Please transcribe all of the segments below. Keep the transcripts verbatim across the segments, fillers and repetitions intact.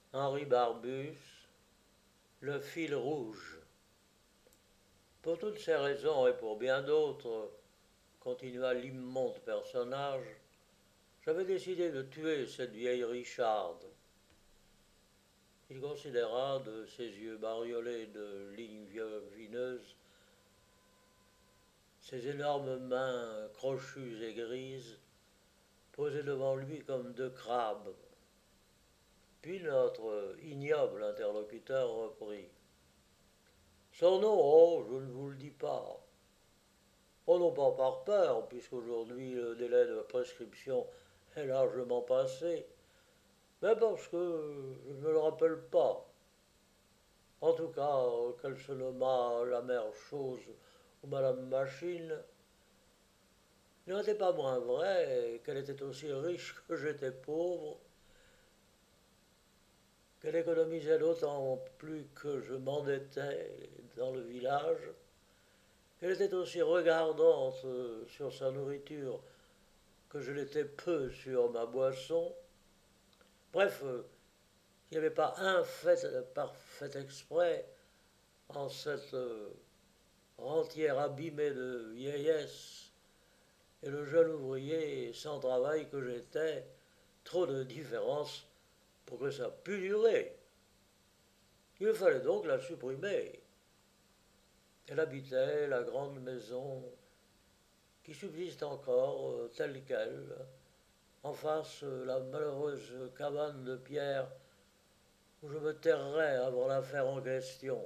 Henri Barbus, le fil rouge. Pour toutes ces raisons et pour bien d'autres, continua l'immonde personnage, j'avais décidé de tuer cette vieille Richarde. Il considéra de ses yeux bariolés de lignes vineuses ses énormes mains crochues et grises posées devant lui comme deux crabes. Puis notre ignoble interlocuteur reprit. Son nom, oh, je ne vous le dis pas. Oh non pas par peur, puisqu'aujourd'hui le délai de prescription est largement passé, mais parce que je ne me le rappelle pas. En tout cas, qu'elle se nomma la mère chose ou Madame Machine, il n'était pas moins vrai qu'elle était aussi riche que j'étais pauvre, qu'elle économisait d'autant plus que je m'endettais dans le village, qu'elle était aussi regardante sur sa nourriture que je l'étais peu sur ma boisson. Bref, euh, il n'y avait pas un fait parfait exprès en cette euh, rentière abîmée de vieillesse et le jeune ouvrier sans travail que j'étais, trop de différence pour que ça pût durer. Il fallait donc la supprimer. Elle habitait la grande maison qui subsiste encore euh, telle qu'elle, en face euh, la malheureuse cabane de pierre où je me terrerais avant l'affaire en question.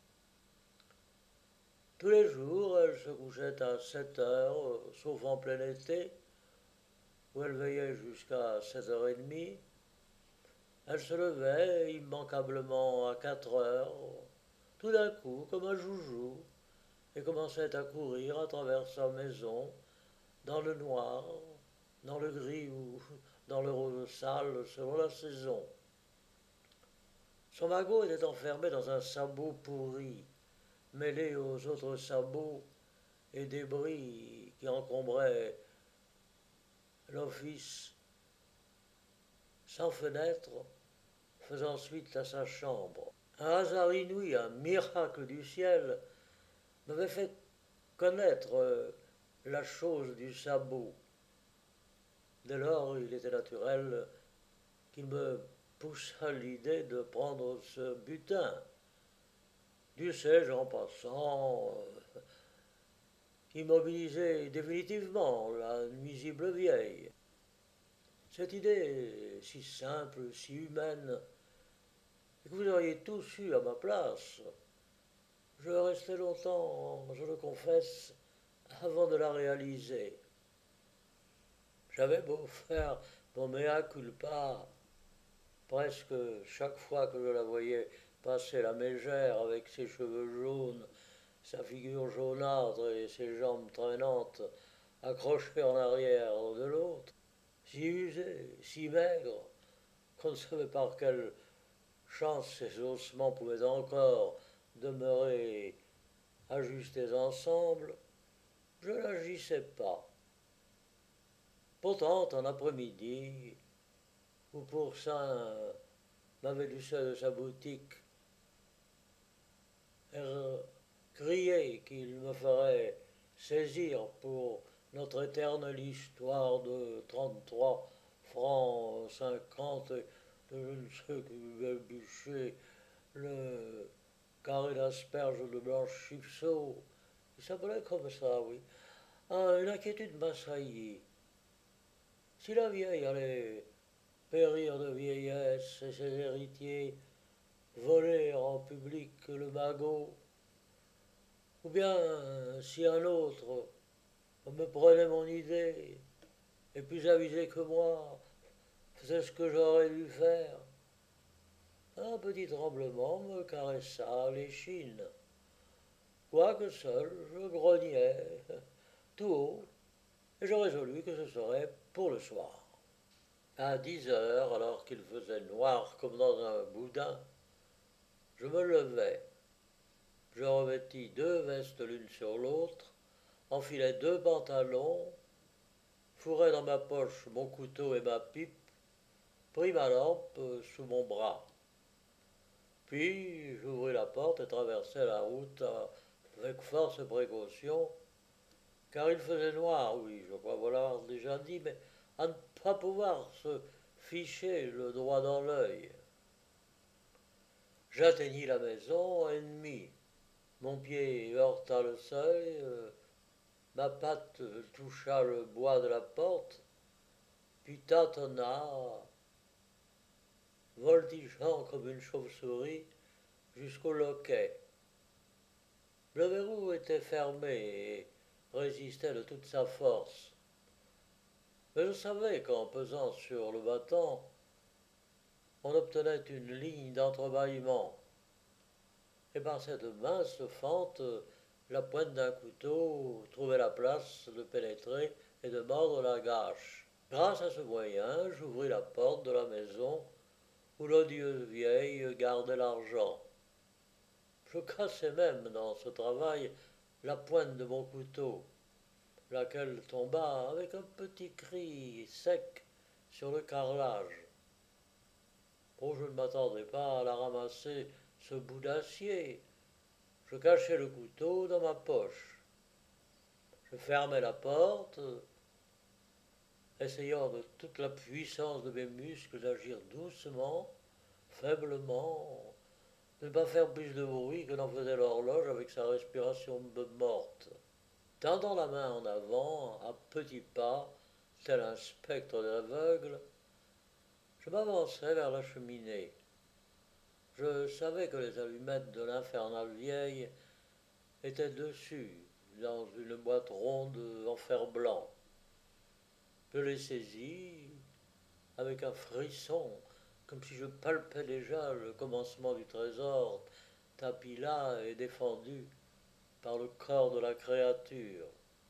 Tous les jours, elle se couchait à sept heures, euh, sauf en plein été, où elle veillait jusqu'à sept heures trente. Elle se levait immanquablement à quatre heures, tout d'un coup, comme un joujou, et commençait à courir à travers sa maison, dans le noir, dans le gris ou dans le rose sale, selon la saison. Son magot était enfermé dans un sabot pourri, mêlé aux autres sabots et débris qui encombraient l'office, sans fenêtre, faisant suite à sa chambre. Un hasard inouï, un miracle du ciel, m'avait fait connaître euh, la chose du sabot. Dès lors, il était naturel qu'il me poussa l'idée de prendre ce butin. Dieu sait, en passant, euh, immobiliser définitivement la nuisible vieille. Cette idée si simple, si humaine, et que vous auriez tous eu à ma place, je restais longtemps, je le confesse, avant de la réaliser. J'avais beau faire mon mea culpa, presque chaque fois que je la voyais passer la mégère avec ses cheveux jaunes, sa figure jaunâtre et ses jambes traînantes accrochées en arrière de l'autre, si usée, si maigre, qu'on ne savait par quelle chance ses ossements pouvaient encore demeurer ajustés ensemble, je n'agissais pas. Pourtant, un après-midi, où Pourçain m'avait du seuil de sa boutique crié qu'il me ferait saisir pour notre éternelle histoire de trente-trois francs cinquante de je ne sais que bûcher le carré d'asperges de Blanchifsault. Il s'appelait comme ça, oui. Ah, une inquiétude m'assaillit. Si la vieille allait périr de vieillesse et ses héritiers voler en public le magot, ou bien si un autre me prenait mon idée et plus avisé que moi faisait ce que j'aurais dû faire, un petit tremblement me caressa l'échine. Quoique seul, je grognais tout haut et je résolus que ce serait pour le soir. À dix heures, alors qu'il faisait noir comme dans un boudin, je me levai. Je revêtis deux vestes l'une sur l'autre, enfilai deux pantalons, fourrai dans ma poche mon couteau et ma pipe, pris ma lampe sous mon bras. Puis j'ouvris la porte et traversai la route avec force précaution, car il faisait noir, oui, je crois vous l'avoir déjà dit, mais à ne pas pouvoir se ficher le droit dans l'œil. J'atteignis la maison ennemie. Mon pied heurta le seuil, euh, ma patte toucha le bois de la porte, puis tâtonna, voltigeant comme une chauve-souris, jusqu'au loquet. Le verrou était fermé et résistait de toute sa force. Mais je savais qu'en pesant sur le battant, on obtenait une ligne d'entrebâillement. Et par cette mince fente, la pointe d'un couteau trouvait la place de pénétrer et de mordre la gâche. Grâce à ce moyen, j'ouvris la porte de la maison où l'odieuse vieille gardait l'argent. Je cassai même dans ce travail la pointe de mon couteau, laquelle tomba avec un petit cri sec sur le carrelage. Oh, je ne m'attendais pas à la ramasser, ce bout d'acier. Je cachai le couteau dans ma poche. Je fermai la porte, essayant de toute la puissance de mes muscles d'agir doucement, faiblement, de ne pas faire plus de bruit que n'en faisait l'horloge avec sa respiration morte. Tendant la main en avant, à petits pas, tel un spectre aveugle, je m'avançai vers la cheminée. Je savais que les allumettes de l'infernale vieille étaient dessus, dans une boîte ronde en fer blanc. Je les saisis avec un frisson, comme si je palpais déjà le commencement du trésor, tapis là et défendu par le corps de la créature.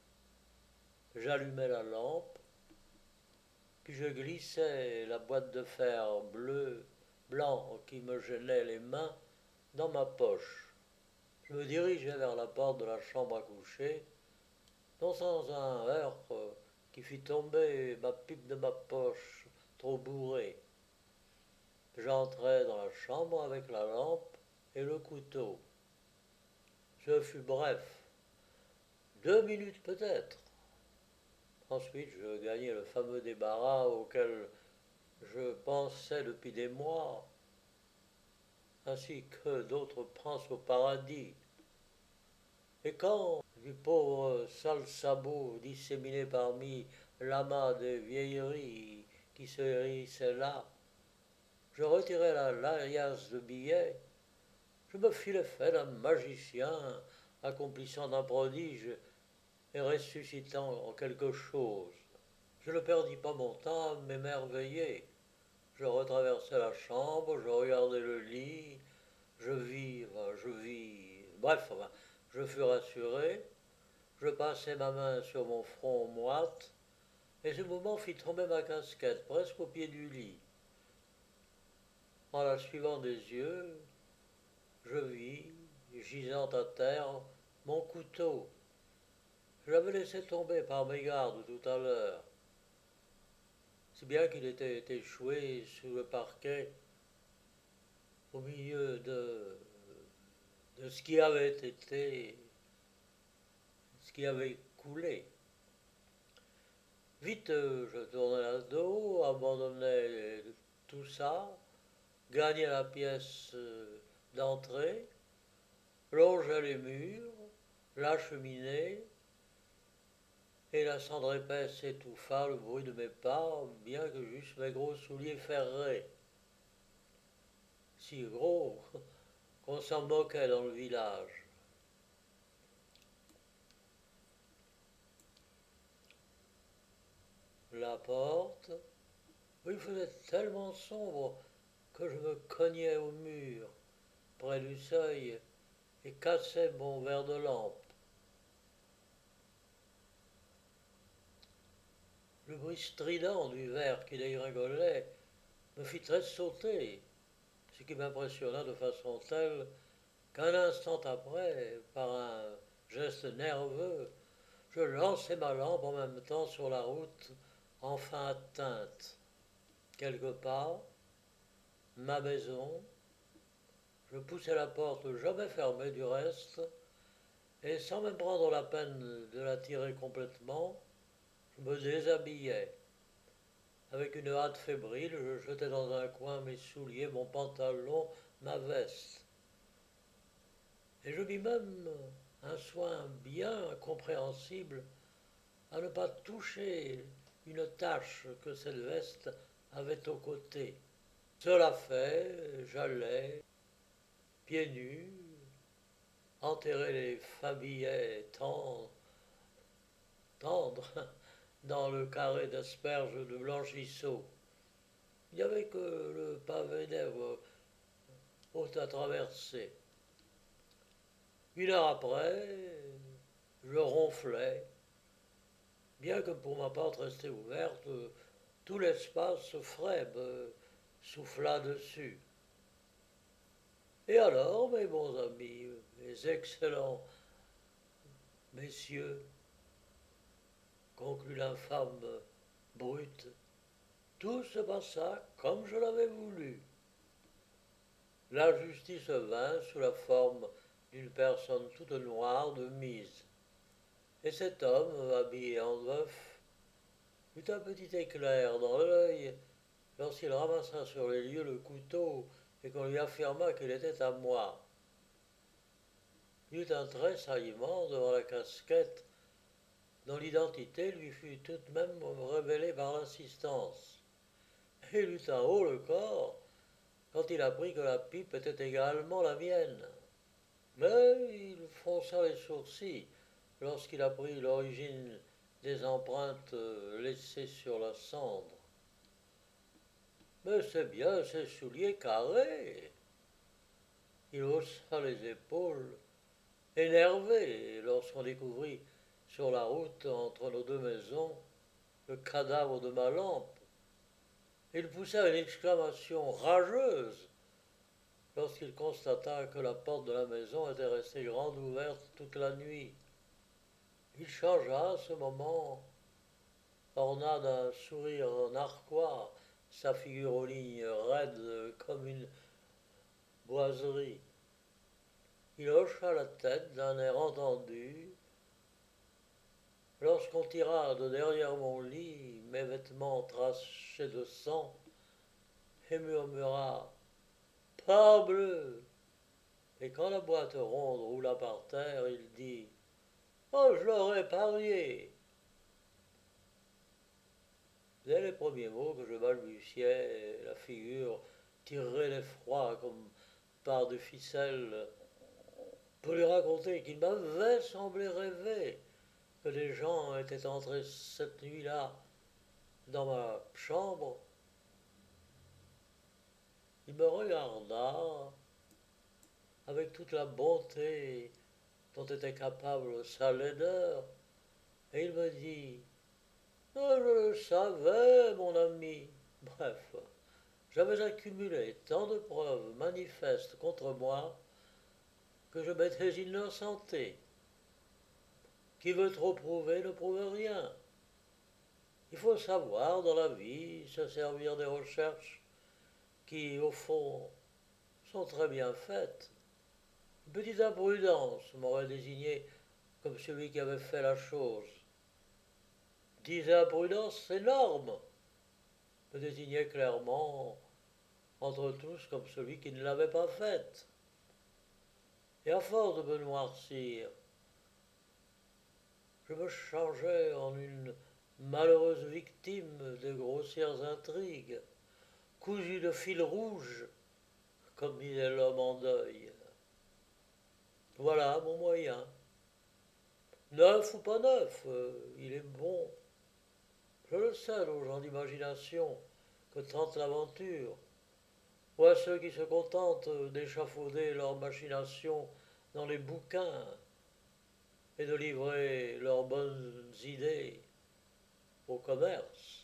J'allumai la lampe, puis je glissai la boîte de fer bleu, blanc qui me gênait les mains dans ma poche. Je me dirigeai vers la porte de la chambre à coucher, non sans un heurt qui fit tomber ma pipe de ma poche, trop bourrée. J'entrai dans la chambre avec la lampe et le couteau. Ce fut bref, deux minutes peut-être. Ensuite, je gagnai le fameux débarras auquel je pensais depuis des mois, ainsi que d'autres princes au paradis. Et quand, du pauvre sale sabot disséminé parmi l'amas des vieilleries qui se hérissaient là, je retirai la l'alias de billets, je me fis l'effet d'un magicien accomplissant un prodige et ressuscitant en quelque chose. Je ne perdis pas mon temps à m'émerveiller. Je retraversai la chambre, je regardai le lit, je vis, enfin, je vis, bref, enfin, je fus rassuré, je passai ma main sur mon front moite, et ce mouvement fit tomber ma casquette presque au pied du lit. En la suivant des yeux, je vis, gisant à terre, mon couteau. Je l'avais laissé tomber par mégarde tout à l'heure, si bien qu'il était échoué sous le parquet, au milieu de, de ce qui avait été, ce qui avait coulé. Vite, je tournai le dos, abandonnai tout ça, gagnai la pièce d'entrée, longeai les murs, la cheminée, et la cendre épaisse étouffa le bruit de mes pas, bien que j'eusse mes gros souliers ferrés. Si gros qu'on s'en moquait dans le village. La porte, il faisait tellement sombre que je me cognais au mur, près du seuil, et cassais mon verre de lampe. Le bruit strident du verre qui dégringolait me fit tressauter, ce qui m'impressionna de façon telle qu'un instant après, par un geste nerveux, je lançai ma lampe en même temps sur la route enfin atteinte. Quelque part, ma maison, Je poussai la porte jamais fermée du reste, et sans me prendre la peine de la tirer complètement, je me déshabillai. Avec une hâte fébrile, je jetai dans un coin mes souliers, mon pantalon, ma veste. Et je mis même un soin bien incompréhensible à ne pas toucher une tache que cette veste avait au côté. Cela fait, j'allais, pieds nus, enterrer les fabillets tendres, tendres dans le carré d'asperges de Blanchisseau. Il n'y avait que le pavé d'herbe haut à traverser. Une heure après, je ronflais, bien que pour ma porte restée ouverte, tout l'espace frais me souffla dessus. Et alors, mes bons amis, mes excellents messieurs, conclut l'infâme brute, tout se passa comme je l'avais voulu. La justice vint sous la forme d'une personne toute noire de mise. Et cet homme, habillé en veuf, eut un petit éclair dans l'œil lorsqu'il ramassa sur les lieux le couteau et qu'on lui affirma qu'il était à moi. Il eut un tressaillement devant la casquette dont l'identité lui fut tout de même révélée par l'assistance. Et il eut un haut le corps quand il apprit que la pipe était également la mienne. Mais il fronça les sourcils lorsqu'il apprit l'origine des empreintes laissées sur la cendre. Mais c'est bien ces souliers carrés. Il haussa les épaules, énervé lorsqu'on découvrit sur la route entre nos deux maisons le cadavre de ma lampe. Il poussa une exclamation rageuse lorsqu'il constata que la porte de la maison était restée grande ouverte toute la nuit. Il changea à ce moment, orna d'un sourire narquois sa figure aux lignes raides comme une boiserie. Il hocha la tête d'un air entendu lorsqu'on tira de derrière mon lit mes vêtements tachés de sang et murmura « Parbleu !» Et quand la boîte ronde roula par terre, il dit « Oh, je l'aurais parié !» Dès les premiers mots que je balbutiais, la figure tirerait l'effroi comme par des ficelles pour lui raconter qu'il m'avait semblé rêver que des gens étaient entrés cette nuit-là dans ma chambre. Il me regarda avec toute la bonté dont était capable sa laideur, et il me dit « Ah, je le savais, mon ami. » Bref, j'avais accumulé tant de preuves manifestes contre moi que je m'étais innocenté. Qui veut trop prouver ne prouve rien. Il faut savoir dans la vie se servir des recherches qui, au fond, sont très bien faites. Une petite imprudence m'aurait désigné comme celui qui avait fait la chose. Dix imprudences énormes me désignait clairement entre tous comme celui qui ne l'avait pas faite. Et à force de me noircir, je me changeais en une malheureuse victime de grossières intrigues, cousue de fil rouge, comme disait l'homme en deuil. Voilà mon moyen. Neuf ou pas neuf, euh, il est bon. Je le sais aux gens d'imagination que tente l'aventure, ou à ceux qui se contentent d'échafauder leurs machinations dans les bouquins et de livrer leurs bonnes idées au commerce.